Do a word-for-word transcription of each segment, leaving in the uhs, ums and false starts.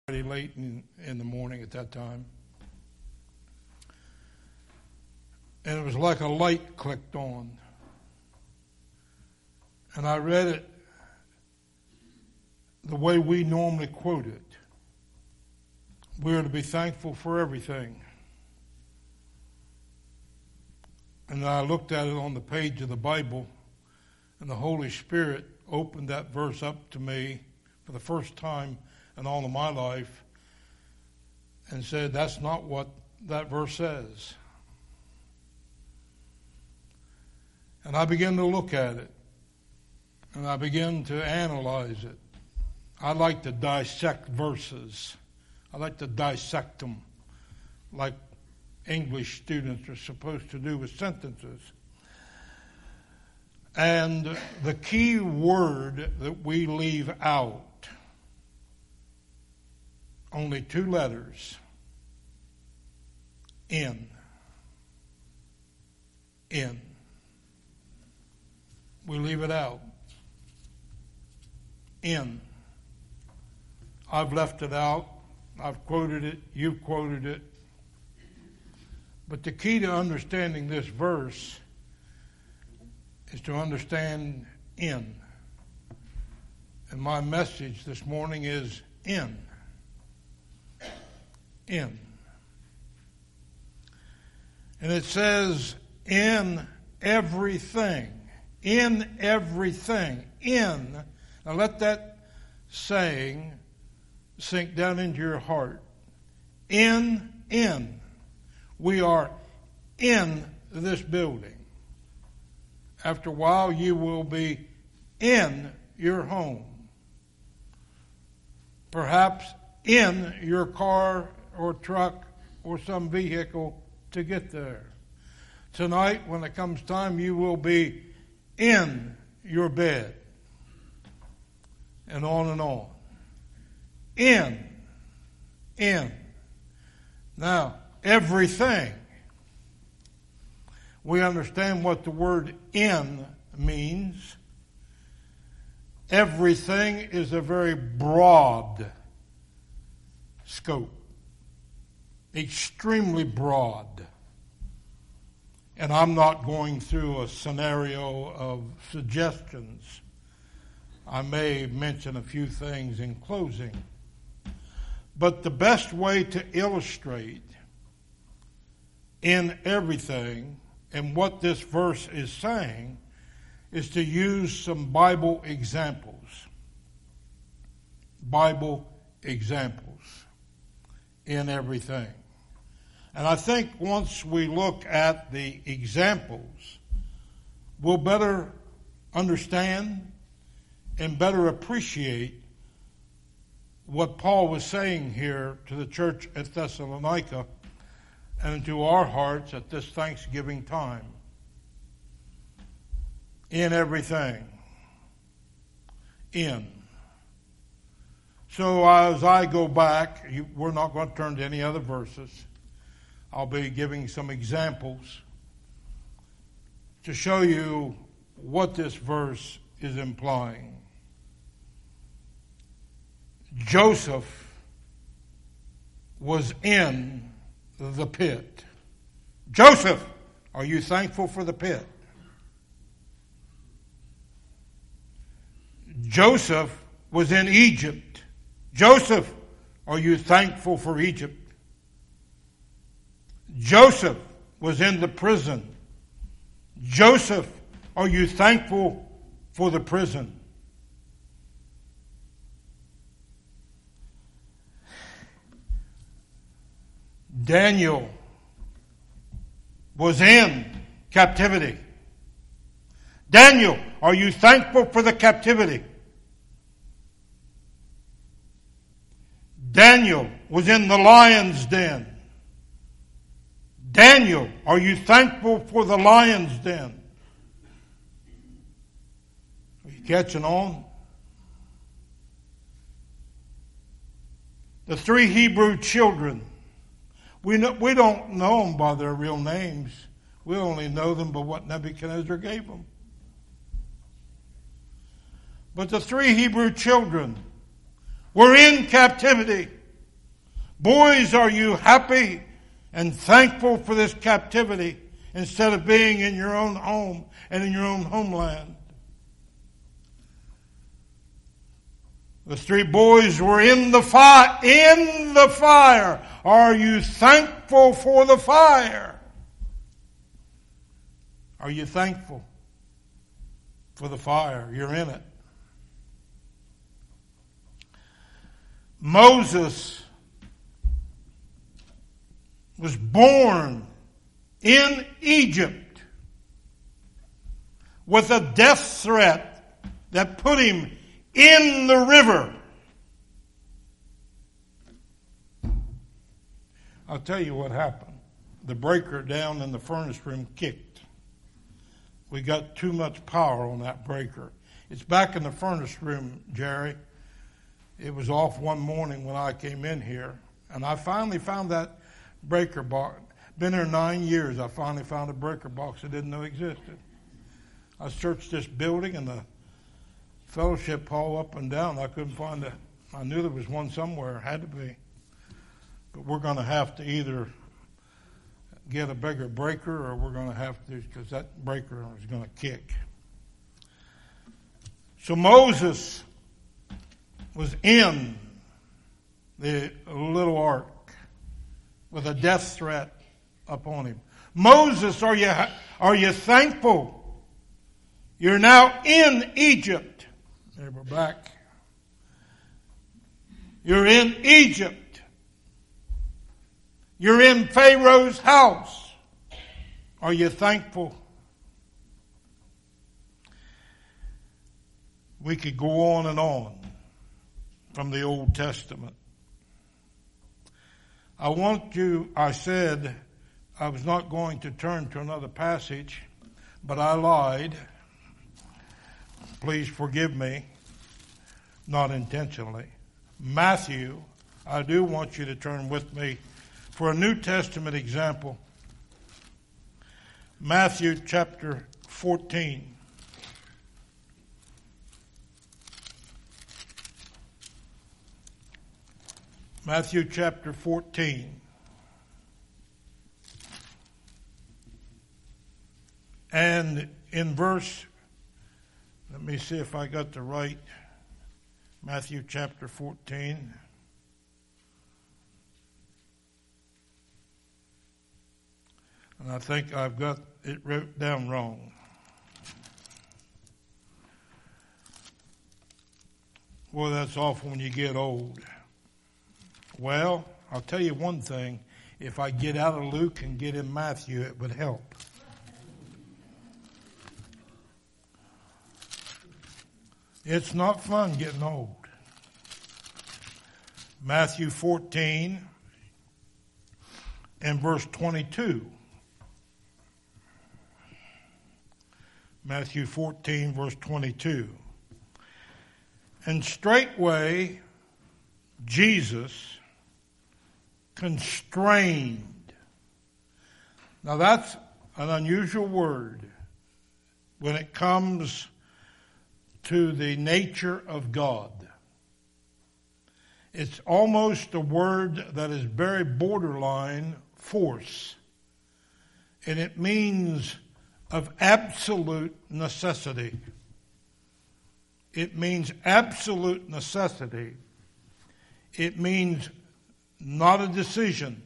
Pretty late in, in the morning at that time. And it was like a light clicked on. And I read it the way we normally quote it. We are to be thankful for everything. And I looked at it on the page of the Bible, and the Holy Spirit opened that verse up to me for the first time in all of my life and said, that's not what that verse says. And I began to look at it, and I began to analyze it. I like to dissect verses. I like to dissect them like English students are supposed to do with sentences. And the key word that we leave out, only two letters, in. In. We leave it out. In. I've left it out. I've quoted it. You've quoted it. But the key to understanding this verse is to understand in. And my message this morning is in. In. And it says, in everything. In everything. In. Now let that saying sink down into your heart. In, in. We are in this building. After a while, you will be in your home. Perhaps in your car or truck or some vehicle to get there. Tonight, when it comes time, you will be in your bed. And on and on. In. In. Now, everything. We understand what the word in means. Everything is a very broad scope. Extremely broad. And I'm not going through a scenario of suggestions. I may mention a few things in closing. But the best way to illustrate in everything and what this verse is saying is to use some Bible examples. Bible examples in everything. And I think once we look at the examples, we'll better understand and better appreciate what Paul was saying here to the church at Thessalonica and to our hearts at this Thanksgiving time. In everything. In. So as I go back, you, we're not going to turn to any other verses. I'll be giving some examples to show you what this verse is implying. Joseph was in the pit. Joseph, are you thankful for the pit? Joseph was in Egypt. Joseph, are you thankful for Egypt? Joseph was in the prison. Joseph, are you thankful for the prison? Daniel was in captivity. Daniel, are you thankful for the captivity? Daniel was in the lion's den. Daniel, are you thankful for the lion's den? Are you catching on? The three Hebrew children, we know, we don't know them by their real names. We only know them by what Nebuchadnezzar gave them. But the three Hebrew children were in captivity. Boys, are you happy and thankful for this captivity instead of being in your own home and in your own homeland? The three boys were in the fire. In the fire. Are you thankful for the fire? Are you thankful for the fire? You're in it. Moses was born in Egypt with a death threat that put him in the river. I'll tell you what happened. The breaker down in the furnace room kicked. We got too much power on that breaker. It's back in the furnace room, Jerry. It was off one morning when I came in here, and I finally found that breaker box. Been here nine years. I finally found a breaker box I didn't know existed. I searched this building and the fellowship hall up and down. I couldn't find it. I knew there was one somewhere. It had to be. But we're going to have to either get a bigger breaker or we're going to have to, because that breaker is going to kick. So Moses was in the little ark with a death threat upon him. Moses, are you, are you thankful? You're now in Egypt. There, we're back. You're in Egypt. You're in Pharaoh's house. Are you thankful? We could go on and on from the Old Testament. I want you, I said I was not going to turn to another passage, but I lied. Please forgive me, not intentionally. Matthew, I do want you to turn with me for a New Testament example. Matthew chapter fourteen. Matthew chapter fourteen. And in verse, let me see if I got the right, Matthew chapter fourteen. And I think I've got it wrote down wrong. Boy, that's awful when you get old. Well, I'll tell you one thing. If I get out of Luke and get in Matthew, it would help. It's not fun getting old. Matthew fourteen and verse twenty-two. Matthew fourteen, verse twenty-two. And straightway Jesus constrained. Now that's an unusual word when it comes to the nature of God. It's almost a word that is very borderline force. And it means of absolute necessity. It means absolute necessity. It means not a decision,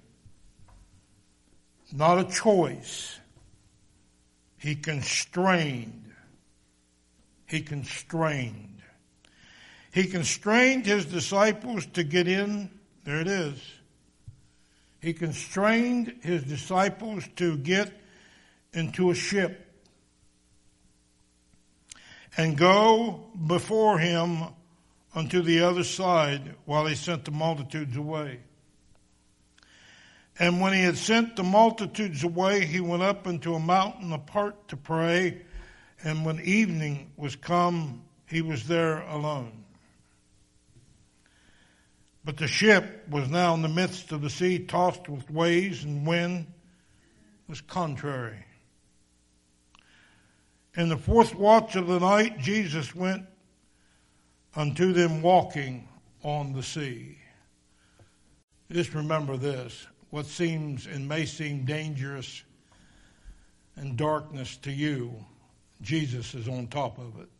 not a choice. He constrained. He constrained. He constrained his disciples to get in. There it is. He constrained his disciples to get into a ship and go before him unto the other side while he sent the multitudes away. And when he had sent the multitudes away, he went up into a mountain apart to pray. And when evening was come, he was there alone. But the ship was now in the midst of the sea, tossed with waves, and wind was contrary. In the fourth watch of the night, Jesus went unto them walking on the sea. Just remember this. What seems and may seem dangerous and darkness to you, Jesus is on top of it.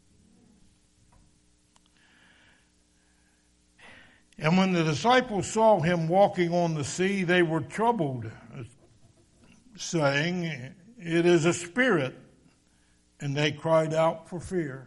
And when the disciples saw him walking on the sea, they were troubled, saying, "It is a spirit." And they cried out for fear.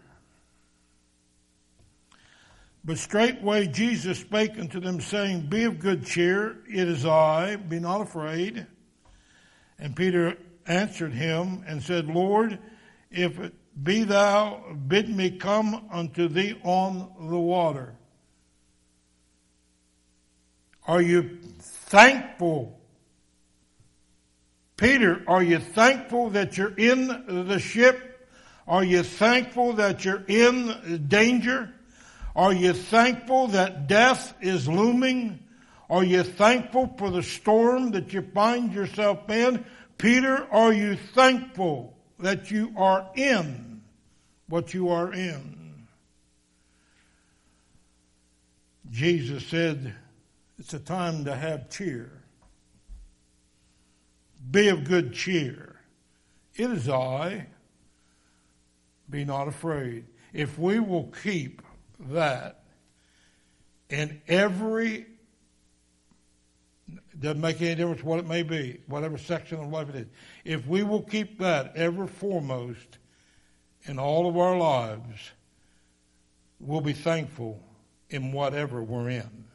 But straightway Jesus spake unto them, saying, "Be of good cheer, it is I, be not afraid." And Peter answered him and said, "Lord, if it be thou, bid me come unto thee on the water." Are you thankful? Peter, are you thankful that you're in the ship? Are you thankful that you're in danger? Are you thankful that death is looming? Are you thankful for the storm that you find yourself in? Peter, are you thankful that you are in what you are in? Jesus said, it's a time to have cheer. Be of good cheer. It is I. Be not afraid. If we will keep that in every, doesn't make any difference what it may be, whatever section of life it is. If we will keep that ever foremost in all of our lives, we'll be thankful in whatever we're in.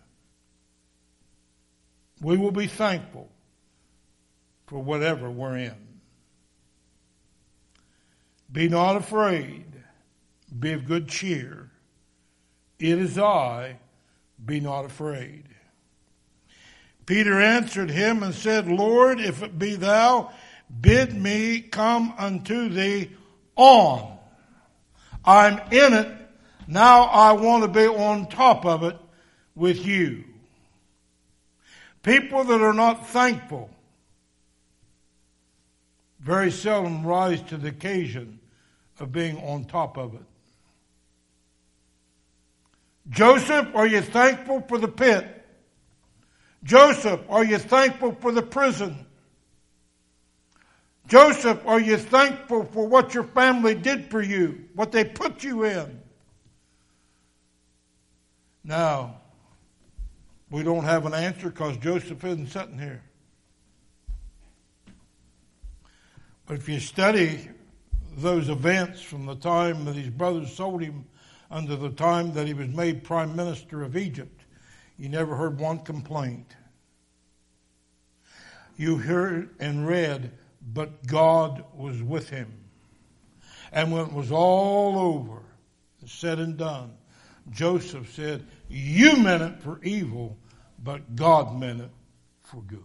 We will be thankful for whatever we're in. Be not afraid. Be of good cheer. It is I. Be not afraid. Peter answered him and said, Lord, if it be thou, bid me come unto thee on. I'm in it. Now I want to be on top of it with you. People that are not thankful very seldom rise to the occasion of being on top of it. Joseph, are you thankful for the pit? Joseph, are you thankful for the prison? Joseph, are you thankful for what your family did for you, what they put you in? Now, we don't have an answer because Joseph isn't sitting here. But if you study those events from the time that his brothers sold him unto the time that he was made prime minister of Egypt, you never heard one complaint. You heard and read, but God was with him. And when it was all over, said and done, Joseph said, you meant it for evil, but God meant it for good.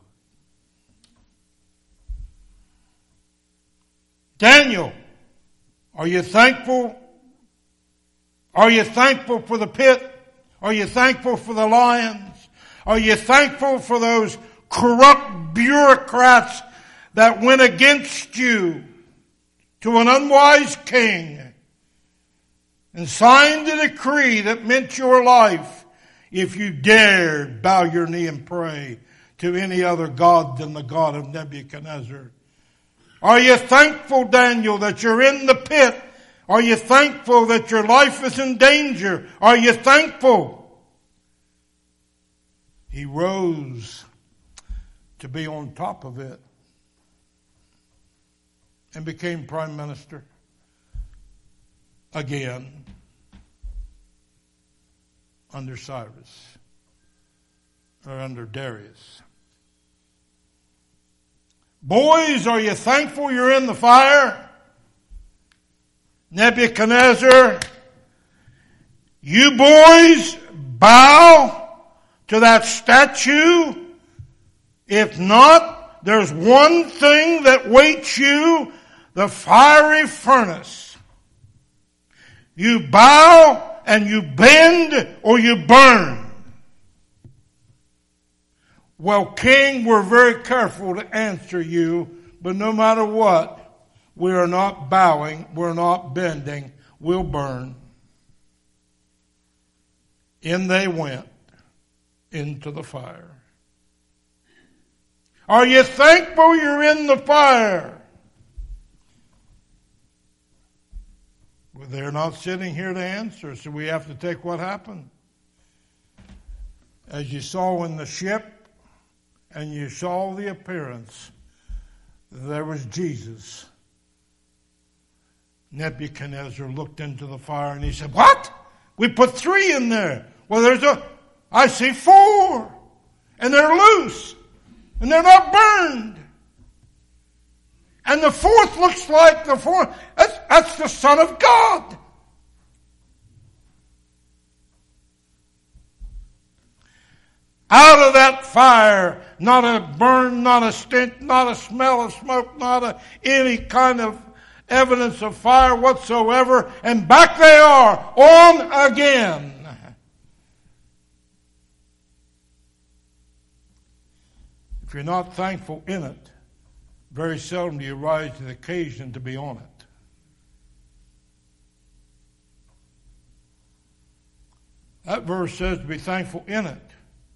Daniel, are you thankful? Are you thankful for the pit? Are you thankful for the lions? Are you thankful for those corrupt bureaucrats that went against you to an unwise king and signed a decree that meant your life if you dared bow your knee and pray to any other god than the God of Nebuchadnezzar? Are you thankful, Daniel, that you're in the pit? Are you thankful that your life is in danger? Are you thankful? He rose to be on top of it and became prime minister again under Cyrus or under Darius. Boys, are you thankful you're in the fire? Nebuchadnezzar, you boys bow to that statue. If not, there's one thing that waits you, the fiery furnace. You bow and you bend or you burn. Well, King, we're very careful to answer you, but no matter what, we are not bowing, we're not bending, we'll burn. In they went into the fire. Are you thankful you're in the fire? Well, they're not sitting here to answer, so we have to take what happened. As you saw in the ship, and you saw the appearance, there was Jesus. Nebuchadnezzar looked into the fire and he said, "What? We put three in there. Well, there's a, I see four. And they're loose. And they're not burned. And the fourth looks like the fourth. That's, that's the Son of God." Out of that fire, not a burn, not a stench, not a smell of smoke, not a, any kind of evidence of fire whatsoever. And back they are, on again. If you're not thankful in it, very seldom do you rise to the occasion to be on it. That verse says to be thankful in it.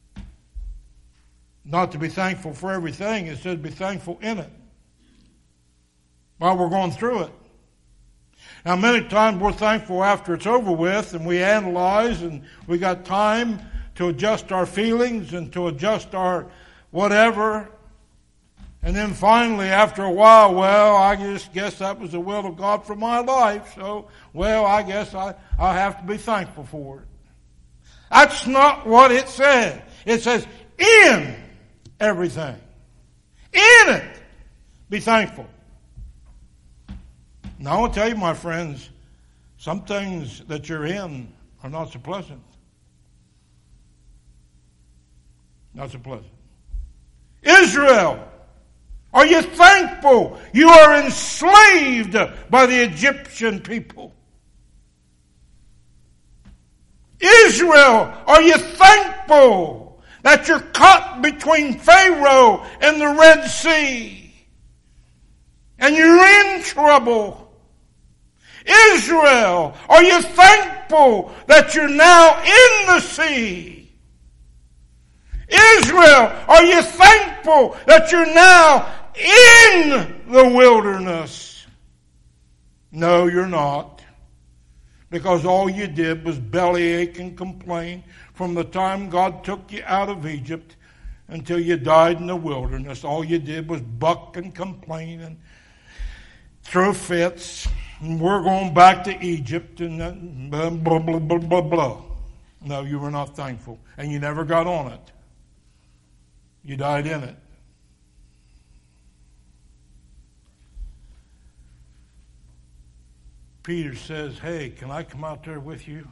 Not to be thankful for everything. It says be thankful in it. While we're going through it. Now, many times we're thankful after it's over with and we analyze and we got time to adjust our feelings and to adjust our whatever. And then finally, after a while, well, I just guess that was the will of God for my life. So, well, I guess I, I have to be thankful for it. That's not what it says. It says, in everything. In it. Be thankful. Now, I want to tell you, my friends, some things that you're in are not so pleasant. Not so pleasant. Israel, are you thankful you are enslaved by the Egyptian people? Israel, are you thankful that you're caught between Pharaoh and the Red Sea? And you're in trouble. Israel, are you thankful that you're now in the sea? Israel, are you thankful that you're now in the wilderness? No, you're not. Because all you did was bellyache and complain from the time God took you out of Egypt until you died in the wilderness. All you did was buck and complain and throw fits. And we're going back to Egypt and blah, blah, blah, blah, blah, blah. No, you were not thankful. And you never got on it. You died in it. Peter says, "Hey, can I come out there with you?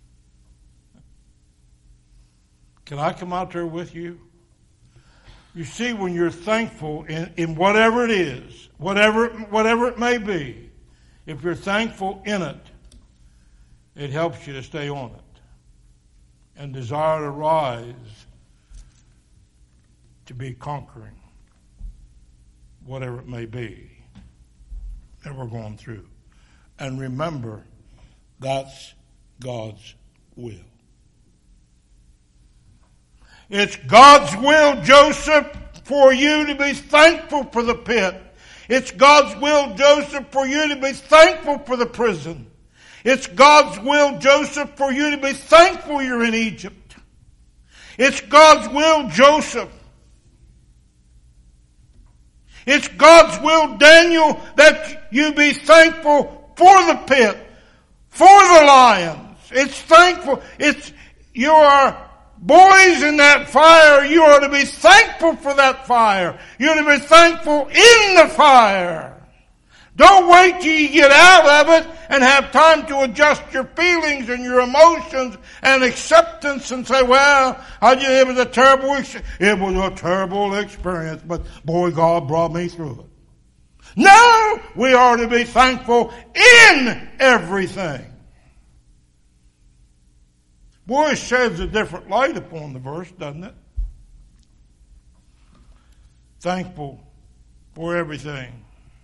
Can I come out there with you?" You see, when you're thankful in, in whatever it is, whatever, whatever it may be, if you're thankful in it, it helps you to stay on it and desire to rise to be conquering whatever it may be that we're going through. And remember, that's God's will. It's God's will, Joseph, for you to be thankful for the pit. It's God's will, Joseph, for you to be thankful for the prison. It's God's will, Joseph, for you to be thankful you're in Egypt. It's God's will, Joseph. It's God's will, Daniel, that you be thankful for the pit, for the lions. It's thankful. It's, you are boys in that fire. You are to be thankful for that fire. You're to be thankful in the fire. Don't wait till you get out of it and have time to adjust your feelings and your emotions and acceptance and say, well, I just, it was a terrible, it was a terrible experience, but boy, God brought me through it. No, we are to be thankful in everything. Boy, it sheds a different light upon the verse, doesn't it? Thankful for everything.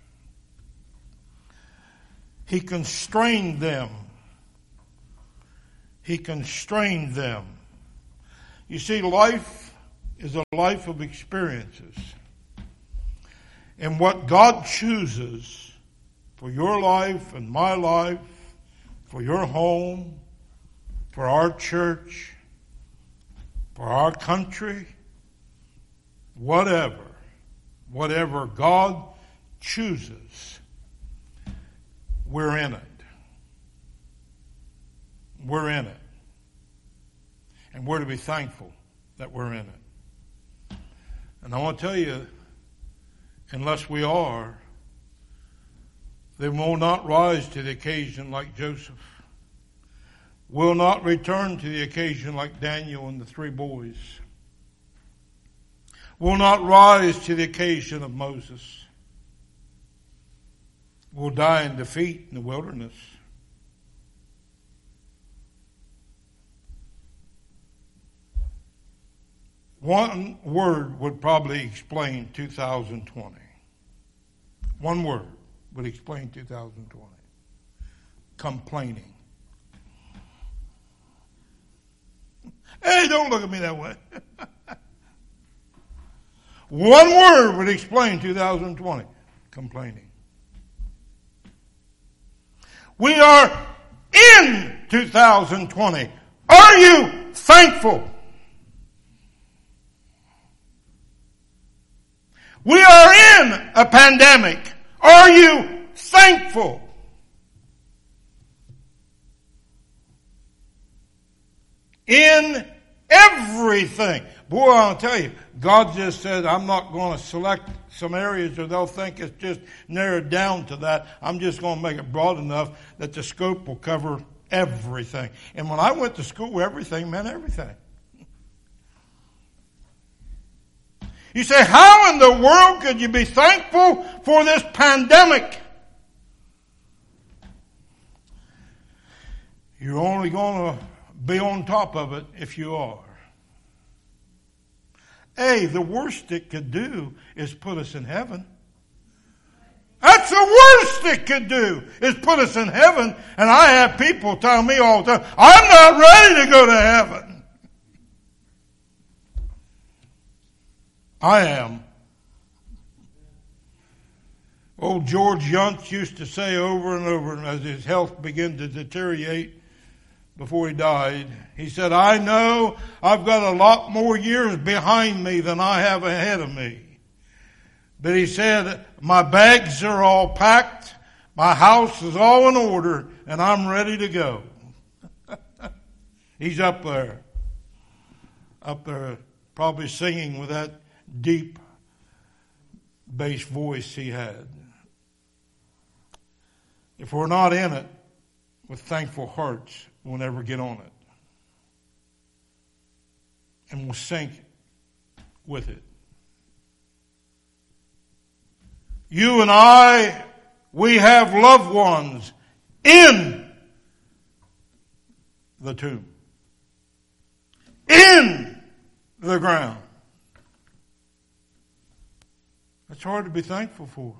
He constrained them. He constrained them. You see, life is a life of experiences. in what God chooses for your life and my life, for your home, for our church, for our country, whatever, whatever God chooses, we're in it. We're in it. And we're to be thankful that we're in it. And I want to tell you, unless we are, they will not rise to the occasion like Joseph. Will not return to the occasion like Daniel and the three boys. Will not rise to the occasion of Moses. Will die in defeat in the wilderness. One word would probably explain two thousand twenty. One word would explain two thousand twenty. Complaining. Hey, don't look at me that way. One word would explain two thousand twenty. Complaining. We are in two thousand twenty. Are you thankful? We are in a pandemic. Are you thankful? In everything. Boy, I'll tell you, God just said, I'm not going to select some areas or they'll think it's just narrowed down to that. I'm just going to make it broad enough that the scope will cover everything. And when I went to school, everything meant everything. You say, how in the world could you be thankful for this pandemic? You're only going to be on top of it if you are. A, the worst it could do is put us in heaven. That's the worst it could do, is put us in heaven. And I have people tell me all the time, I'm not ready to go to heaven. I am. Old George Yuntz used to say over and over as his health began to deteriorate before he died, he said, I know I've got a lot more years behind me than I have ahead of me. But he said, my bags are all packed, my house is all in order, and I'm ready to go. He's up there. Up there, probably singing with that deep bass voice he had. If we're not in it with thankful hearts, we'll never get on it. And we'll sink with it. You and I, we have loved ones in the tomb. In the ground. It's hard to be thankful for.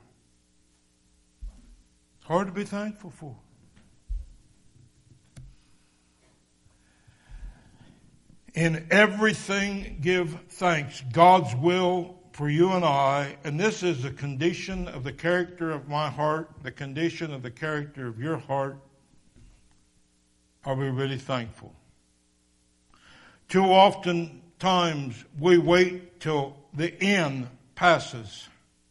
It's hard to be thankful for. In everything give thanks. God's will for you and I, and this is the condition of the character of my heart, the condition of the character of your heart. Are we really thankful? Too often times we wait till the end passes.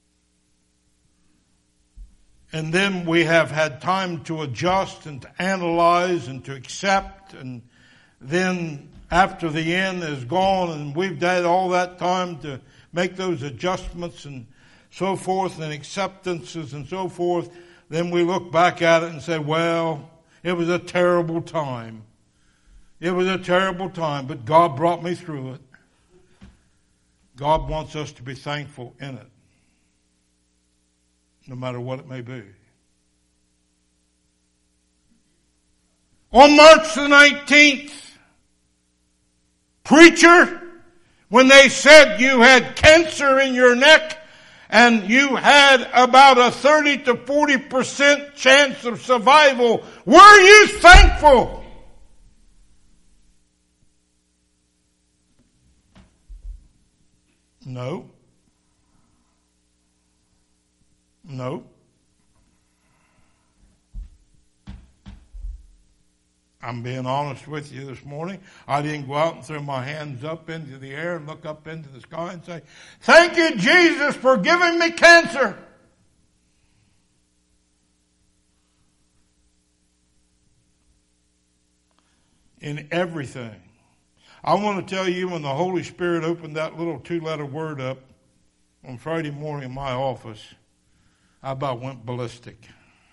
And then we have had time to adjust and to analyze and to accept. And then after the end is gone and we've had all that time to make those adjustments and so forth and acceptances and so forth, then we look back at it and say, well, it was a terrible time. It was a terrible time, but God brought me through it. God wants us to be thankful in it, no matter what it may be. On March the nineteenth, preacher, when they said you had cancer in your neck and you had about a thirty to forty percent chance of survival, were you thankful? No. No. I'm being honest with you this morning. I didn't go out and throw my hands up into the air and look up into the sky and say, "Thank you, Jesus, for giving me cancer." In everything. I want to tell you, when the Holy Spirit opened that little two-letter word up on Friday morning in my office, I about went ballistic.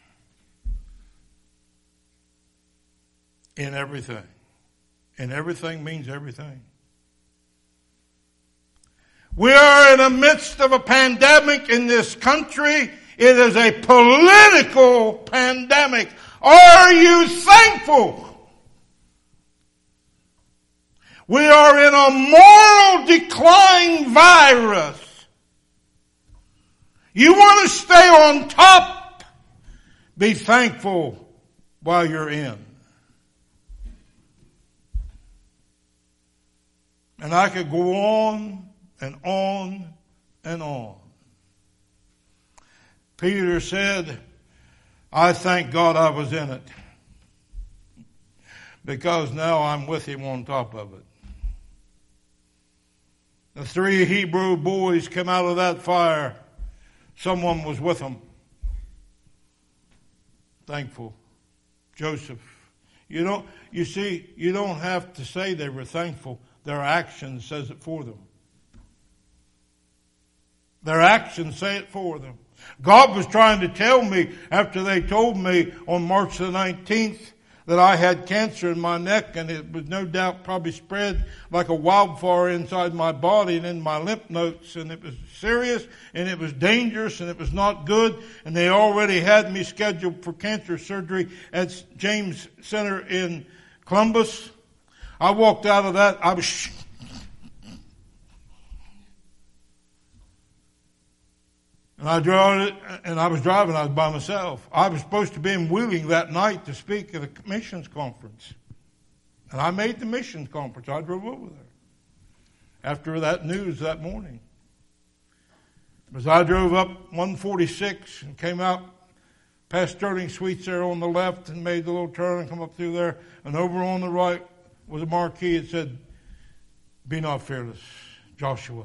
In everything. And everything means everything. We are in the midst of a pandemic in this country. It is a political pandemic. Are you thankful? We are in a moral decline virus. You want to stay on top? Be thankful while you're in. And I could go on and on and on. Peter said, "I thank God I was in it, because now I'm with him on top of it." The three Hebrew boys came out of that fire. Someone was with them. Thankful. Joseph. You don't, you see, you don't have to say they were thankful. Their action says it for them. Their actions say it for them. God was trying to tell me after they told me on March the nineteenth that I had cancer in my neck, and it was no doubt probably spread like a wildfire inside my body and in my lymph nodes, and it was serious, and it was dangerous, and it was not good, and they already had me scheduled for cancer surgery at James Center in Columbus. I walked out of that, I was And I drove it, and I was driving, I was by myself. I was supposed to be in Wheeling that night to speak at a missions conference. And I made the missions conference. I drove over there after that news that morning. As I drove up one forty-six and came out past Sterling Suites there on the left and made the little turn and come up through there, and over on the right was a marquee that said, "Be not fearless, Joshua."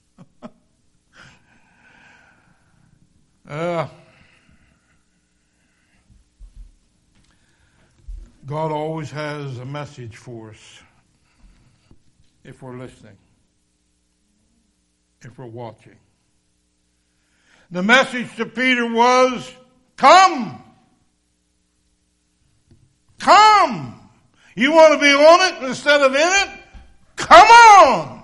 Uh, God always has a message for us if we're listening, if we're watching. The message to Peter was, come. Come. You want to be on it instead of in it? Come on.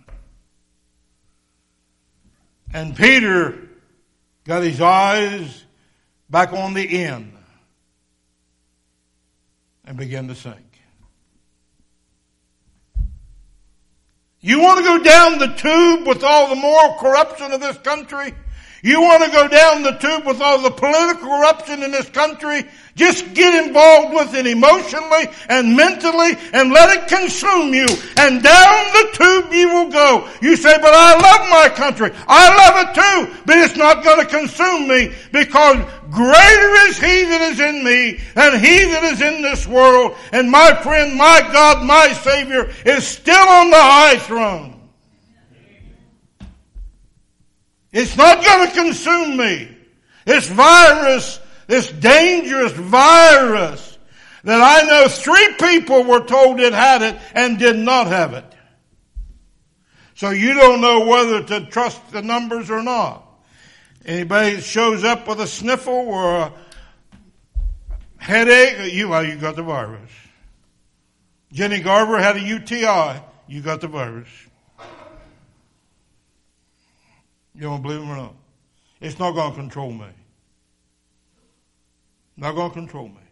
And Peter got his eyes back on the end and began to sink. You want to go down the tube with all the moral corruption of this country? You want to go down the tube with all the political corruption in this country? Just get involved with it emotionally and mentally and let it consume you. And down the tube you will go. You say, "But I love my country." I love it too. But it's not going to consume me, because greater is He that is in me than he that is in this world. And my friend, my God, my Savior is still on the high throne. It's not going to consume me. This virus, this dangerous virus that I know three people were told it had it and did not have it. So you don't know whether to trust the numbers or not. Anybody that shows up with a sniffle or a headache, you, well, you got the virus. Jenny Garber had a U T I, you got the virus. You don't believe him or not? It's not going to control me. Not going to control me.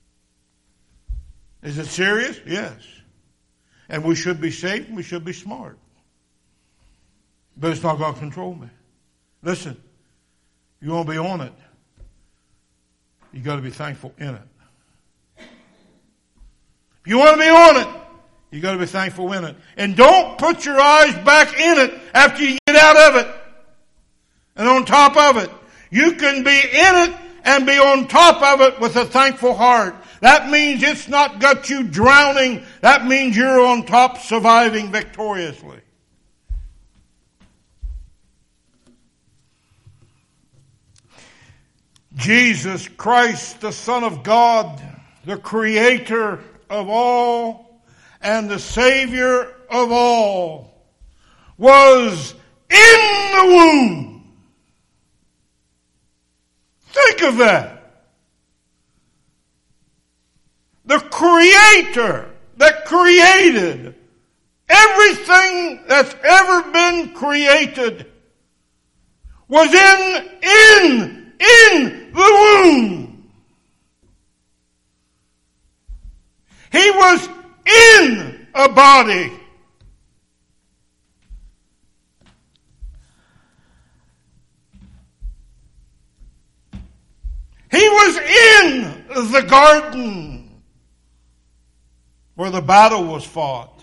Is it serious? Yes. And we should be safe and we should be smart. But it's not going to control me. Listen, you want to be on it, you got to be thankful in it. If you want to be on it, you got to be thankful in it. And don't put your eyes back in it after you get out of it and on top of it. You can be in it and be on top of it with a thankful heart. That means it's not got you drowning. That means you're on top, surviving victoriously. Jesus Christ, the Son of God, the Creator of all and the Savior of all, was in the womb. Think of that. The Creator that created everything that's ever been created was in, in, in the womb. He was in a body. He was in the garden where the battle was fought,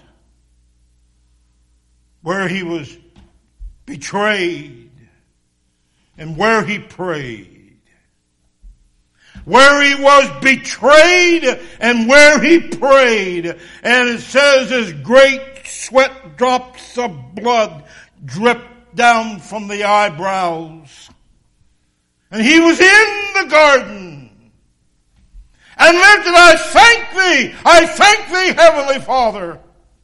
where he was betrayed, and where he prayed. Where he was betrayed and where he prayed. And it says as great sweat drops of blood dripped down from the eyebrows. And he was in the garden. And lifted, I thank thee, I thank thee, Heavenly Father.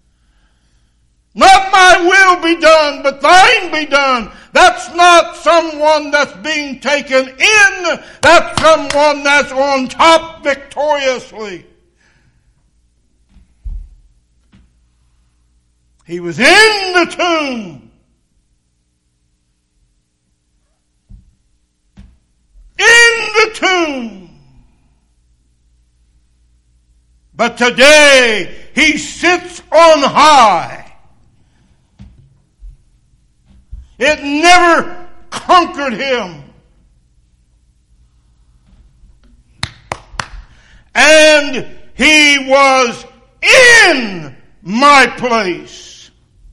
Not my will be done, but thine be done. That's not someone that's being taken in. That's someone that's on top victoriously. He was in the tomb. In the tomb. But today, he sits on high. It never conquered him. And he was in my place.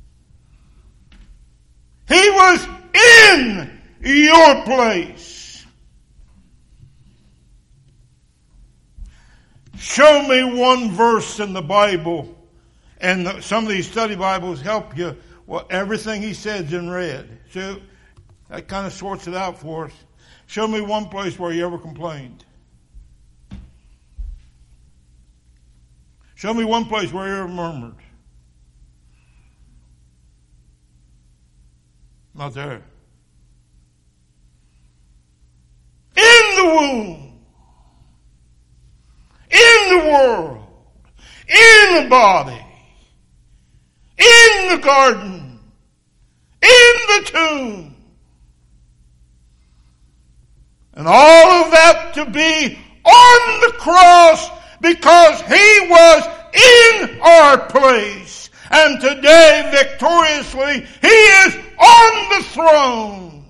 He was in your place. Show me one verse in the Bible, and some of these study Bibles help you. Well, everything he said's in red. So that kind of sorts it out for us. Show me one place where he ever complained. Show me one place where he ever murmured. Not there. In the womb. In the world. In the body. In the garden, in the tomb, and all of that to be on the cross because he was in our place. And today, victoriously, he is on the throne.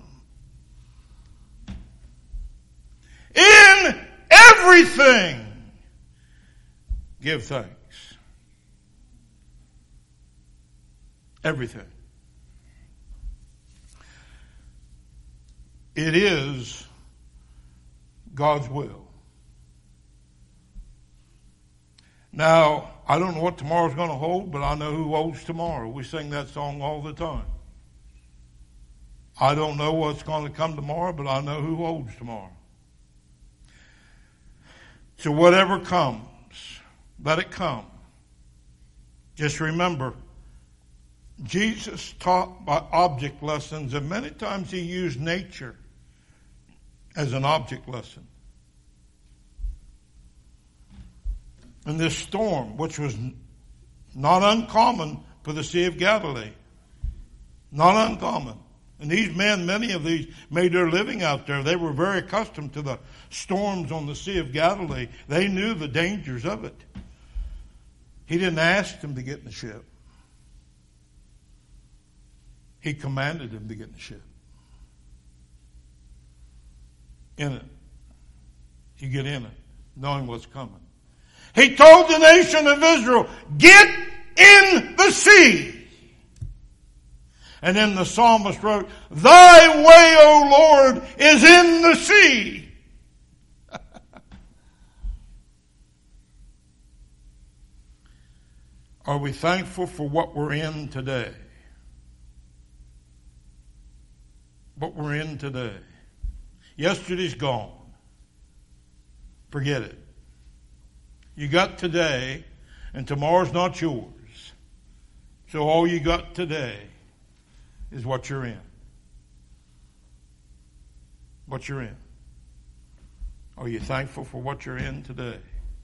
In everything, give thanks. Everything. It is God's will. Now, I don't know what tomorrow's going to hold, but I know who holds tomorrow. We sing that song all the time. I don't know what's going to come tomorrow, but I know who holds tomorrow. So whatever comes, let it come. Just remember, Jesus taught by object lessons, and many times he used nature as an object lesson. And this storm, which was not uncommon for the Sea of Galilee, not uncommon. And these men, many of these, made their living out there. They were very accustomed to the storms on the Sea of Galilee. They knew the dangers of it. He didn't ask them to get in the ship. He commanded them to get in the ship. In it. You get in it, knowing what's coming. He told the nation of Israel, get in the sea. And then the psalmist wrote, Thy way, O Lord, is in the sea. Are we thankful for what we're in today? What we're in today. Yesterday's gone. Forget it. You got today, and tomorrow's not yours. So all you got today is what you're in. What you're in. Are you thankful for what you're in today?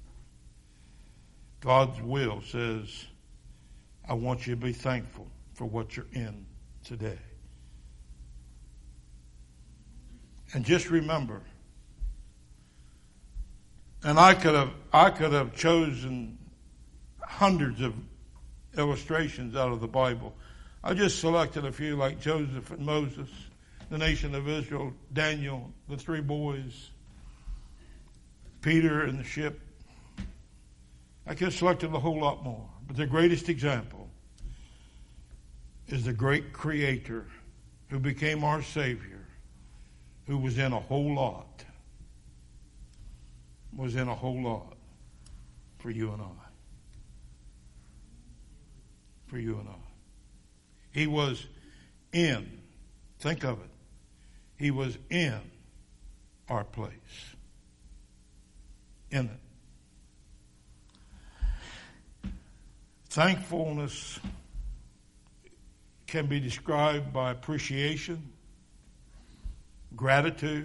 God's will says, I want you to be thankful for what you're in today. And just remember, and I could have I could have chosen hundreds of illustrations out of the Bible. I just selected a few, like Joseph and Moses, the nation of Israel, Daniel, the three boys, Peter and the ship. I could have selected a whole lot more. But the greatest example is the great Creator who became our Savior, who was in a whole lot, was in a whole lot for you and I. For you and I. He was in, think of it, he was in our place. In it. Thankfulness can be described by appreciation, gratitude.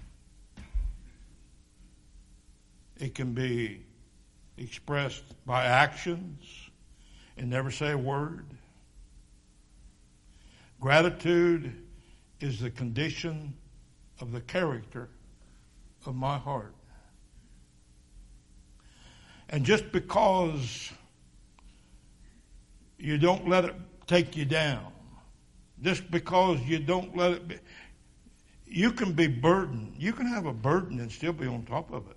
It can be expressed by actions and never say a word. Gratitude is the condition of the character of my heart. And just because you don't let it take you down, just because you don't let it be, you can be burdened. You can have a burden and still be on top of it.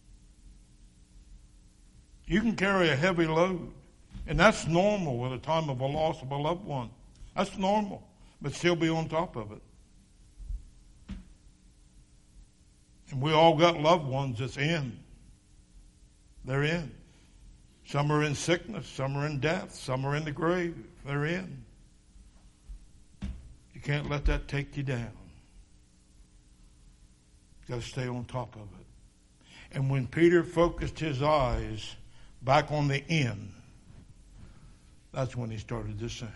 You can carry a heavy load, and that's normal at a time of a loss of a loved one. That's normal, but still be on top of it. And we all got loved ones that's in. They're in. Some are in sickness, some are in death, some are in the grave. They're in. You can't let that take you down. You've got to stay on top of it. And when Peter focused his eyes back on the end, that's when he started to sink.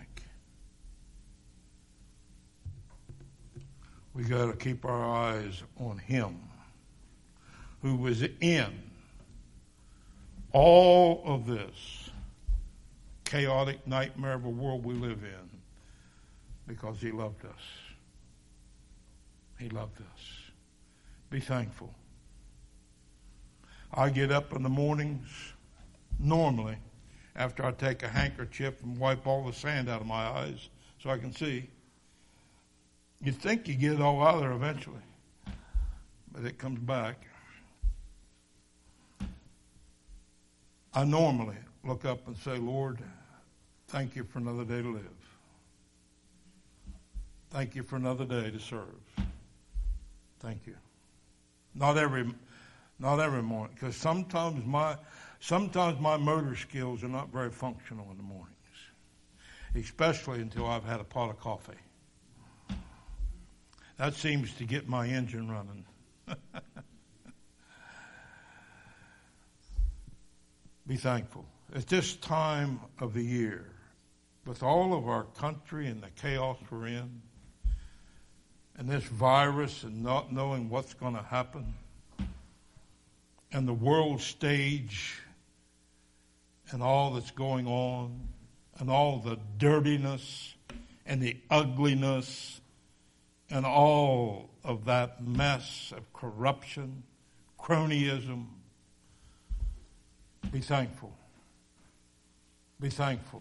We got to keep our eyes on him who was in all of this chaotic nightmare of a world we live in, because he loved us. He loved us. Be thankful. I get up in the mornings, normally, after I take a handkerchief and wipe all the sand out of my eyes so I can see. You'd think you get it all out of there eventually, but it comes back. I normally look up and say, Lord, thank you for another day to live. Thank you for another day to serve. Thank you. Not every, not every morning, because sometimes my, sometimes my motor skills are not very functional in the mornings, especially until I've had a pot of coffee. That seems to get my engine running. Be thankful. At this time of the year, with all of our country and the chaos we're in, and this virus and not knowing what's going to happen, and the world stage and all that's going on, and all the dirtiness and the ugliness and all of that mess of corruption, cronyism, be thankful. Be thankful.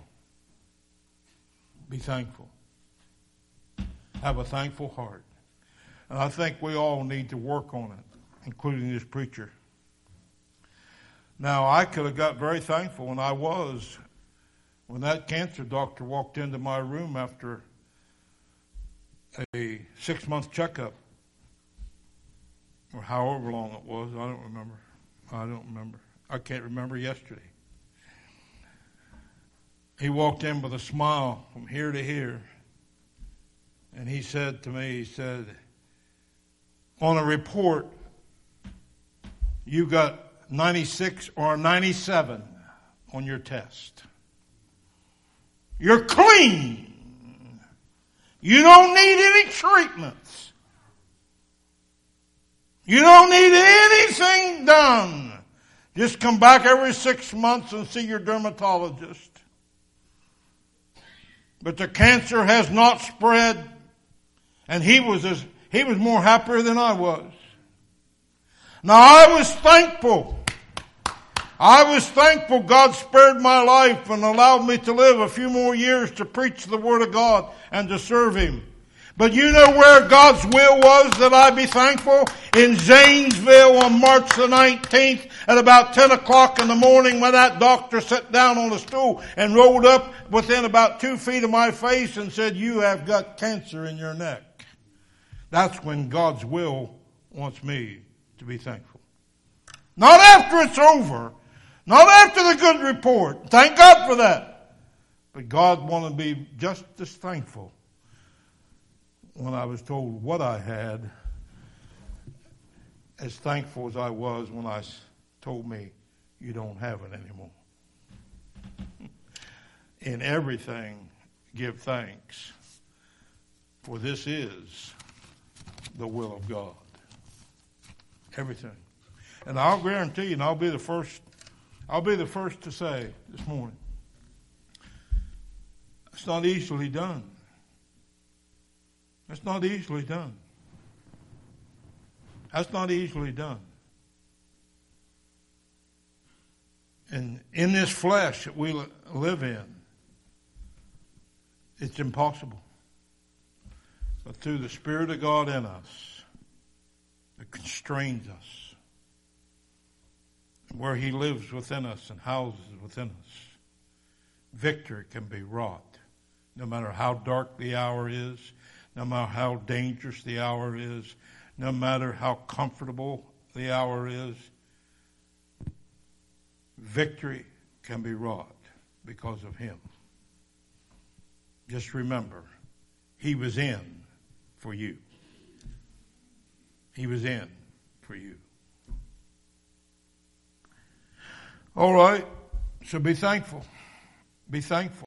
Be thankful. Have a thankful heart. And I think we all need to work on it, including this preacher. Now, I could have got very thankful, and I was, when that cancer doctor walked into my room after a six-month checkup, or however long it was. I don't remember. I don't remember. I can't remember yesterday. He walked in with a smile from here to here, and he said to me, he said, on a report, you got ninety-six or ninety-seven on your test. You're clean. You don't need any treatments. You don't need anything done. Just come back every six months and see your dermatologist. But the cancer has not spread, and he was as he was more happier than I was. Now I was thankful. I was thankful God spared my life and allowed me to live a few more years to preach the Word of God and to serve Him. But you know where God's will was that I be thankful? In Zanesville on March the nineteenth at about ten o'clock in the morning when that doctor sat down on a stool and rolled up within about two feet of my face and said, you have got cancer in your neck. That's when God's will wants me to be thankful. Not after it's over. Not after the good report. Thank God for that. But God wanted to be just as thankful when I was told what I had, as thankful as I was when I told me you don't have it anymore. In everything, give thanks, for this is the will of God. Everything. And I'll guarantee you, and I'll be the first, I'll be the first to say this morning, it's not easily done. That's not easily done. That's not easily done. And in this flesh that we live in, it's impossible. But through the Spirit of God in us, that constrains us, where He lives within us and houses within us, victory can be wrought. No matter how dark the hour is, no matter how dangerous the hour is, no matter how comfortable the hour is, victory can be wrought because of Him. Just remember, He was in for you. He was in for you. All right, so be thankful. Be thankful.